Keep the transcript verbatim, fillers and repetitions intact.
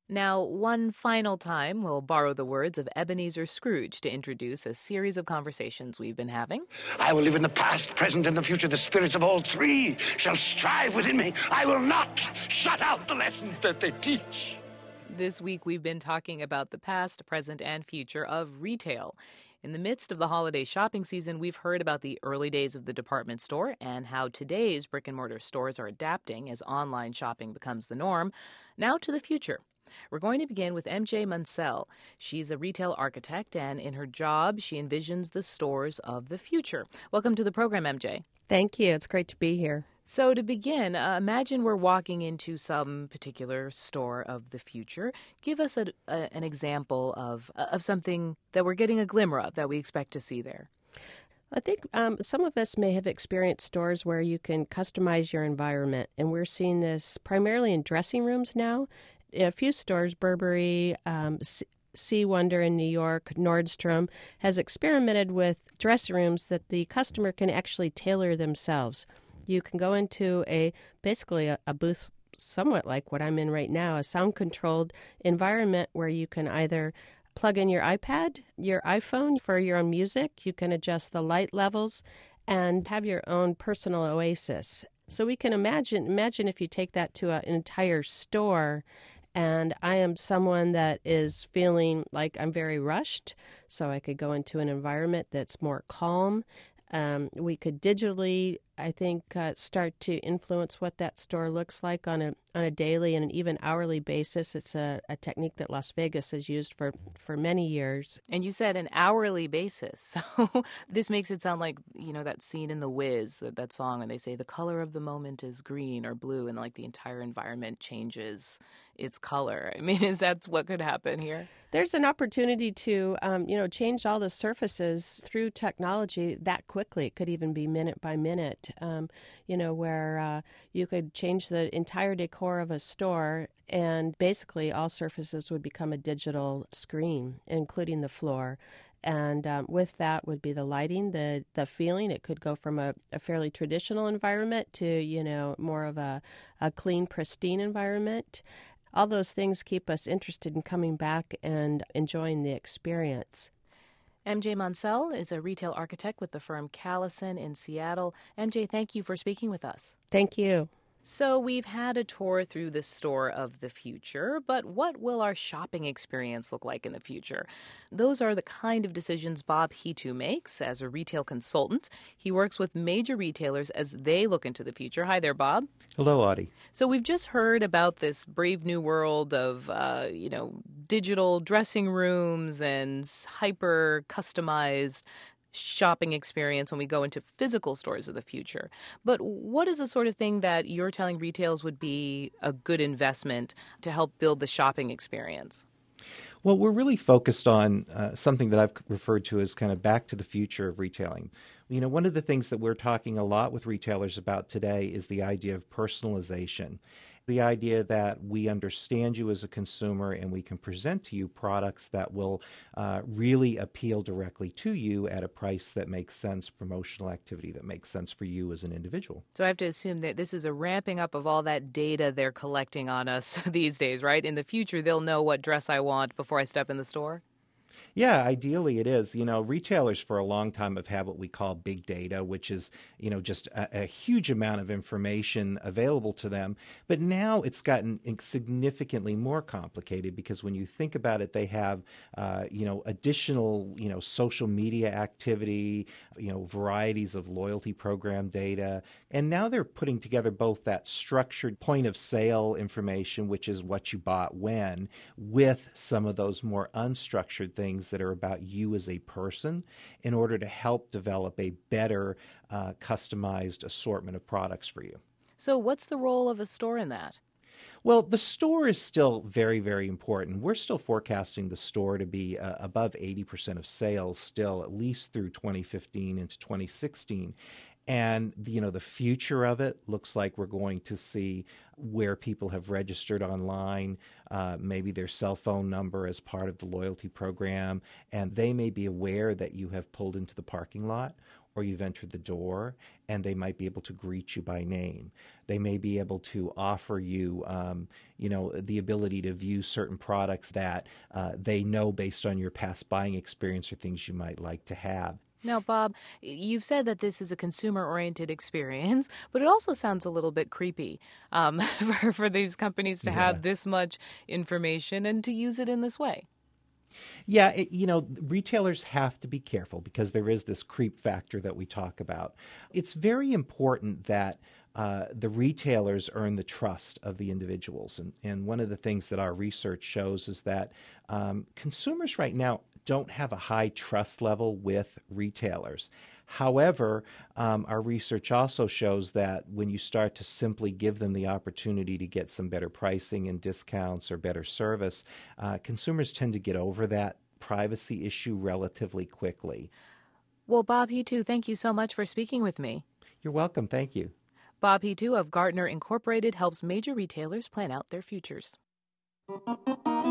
Now, one final time, we'll borrow the words of Ebenezer Scrooge to introduce a series of conversations we've been having. I will live in the past, present, and the future. The spirits of all three shall strive within me. I will not shut out the lessons that they teach. This week, we've been talking about the past, present, and future of retail. In the midst of the holiday shopping season, we've heard about the early days of the department store and how today's brick-and-mortar stores are adapting as online shopping becomes the norm. Now to the future. We're going to begin with M J Munsell. She's a retail architect, and in her job, she envisions the stores of the future. Welcome to the program, M J. Thank you. It's great to be here. So to begin, uh, imagine we're walking into some particular store of the future. Give us a, a, an example of, of something that we're getting a glimmer of that we expect to see there. I think um, some of us may have experienced stores where you can customize your environment, and we're seeing this primarily in dressing rooms now. In a few stores, Burberry, um, Sea Wonder in New York, Nordstrom, has experimented with dressing rooms that the customer can actually tailor themselves. You can go into a basically a, a booth somewhat like what I'm in right now, a sound-controlled environment where you can either plug in your iPad, your iPhone for your own music. You can adjust the light levels and have your own personal oasis. So we can imagine, imagine if you take that to a, an entire store, and I am someone that is feeling like I'm very rushed, so I could go into an environment that's more calm. Um, we could digitally, I think, uh, start to influence what that store looks like on a on a daily and an even hourly basis. It's a, a technique that Las Vegas has used for, for many years. And you said an hourly basis. So this makes it sound like, you know, that scene in The Wiz, that, that song, and they say the color of the moment is green or blue, and like the entire environment changes its color. I mean, is that what could happen here? There's an opportunity to, um, you know, change all the surfaces through technology that quickly. It could even be minute by minute, um, you know, where uh, you could change the entire decor of a store, and basically all surfaces would become a digital screen, including the floor. And um, with that would be the lighting, the the feeling. It could go from a, a fairly traditional environment to, you know, more of a, a clean, pristine environment. All those things keep us interested in coming back and enjoying the experience. M J Munsell is a retail architect with the firm Callison in Seattle. M J, thank you for speaking with us. Thank you. So we've had a tour through the store of the future, but what will our shopping experience look like in the future? Those are the kind of decisions Bob Hitu makes as a retail consultant. He works with major retailers as they look into the future. Hi there, Bob. Hello, Audie. So we've just heard about this brave new world of, uh, you know, digital dressing rooms and hyper-customized shopping experience when we go into physical stores of the future. But what is the sort of thing that you're telling retailers would be a good investment to help build the shopping experience? Well, we're really focused on uh, something that I've referred to as kind of back to the future of retailing. You know, one of the things that we're talking a lot with retailers about today is the idea of personalization. The idea that we understand you as a consumer and we can present to you products that will uh, really appeal directly to you at a price that makes sense, promotional activity that makes sense for you as an individual. So I have to assume that this is a ramping up of all that data they're collecting on us these days, right? In the future, they'll know what dress I want before I step in the store? Yeah, ideally it is. You know, retailers for a long time have had what we call big data, which is, you know, just a, a huge amount of information available to them. But now it's gotten significantly more complicated because when you think about it, they have, uh, you know, additional, you know, social media activity, you know, varieties of loyalty program data. And now they're putting together both that structured point of sale information, which is what you bought when, with some of those more unstructured things that are about you as a person in order to help develop a better uh, customized assortment of products for you. So what's the role of a store in that? Well, the store is still very, very important. We're still forecasting the store to be uh, above eighty percent of sales still, at least through twenty fifteen into twenty sixteen. And, you know, the future of it looks like we're going to see where people have registered online, uh, maybe their cell phone number as part of the loyalty program, and they may be aware that you have pulled into the parking lot, or you've entered the door, and they might be able to greet you by name. They may be able to offer you, um, you know, the ability to view certain products that uh, they know based on your past buying experience or things you might like to have. Now, Bob, you've said that this is a consumer-oriented experience, but it also sounds a little bit creepy um, for, for these companies to Yeah. have this much information and to use it in this way. Yeah, it, you know, retailers have to be careful because there is this creep factor that we talk about. It's very important that uh, the retailers earn the trust of the individuals. And, and one of the things that our research shows is that um, consumers right now don't have a high trust level with retailers. However, um, our research also shows that when you start to simply give them the opportunity to get some better pricing and discounts or better service, uh, consumers tend to get over that privacy issue relatively quickly. Well, Bob Hitu, thank you so much for speaking with me. You're welcome. Thank you. Bob Hitu of Gartner Incorporated helps major retailers plan out their futures.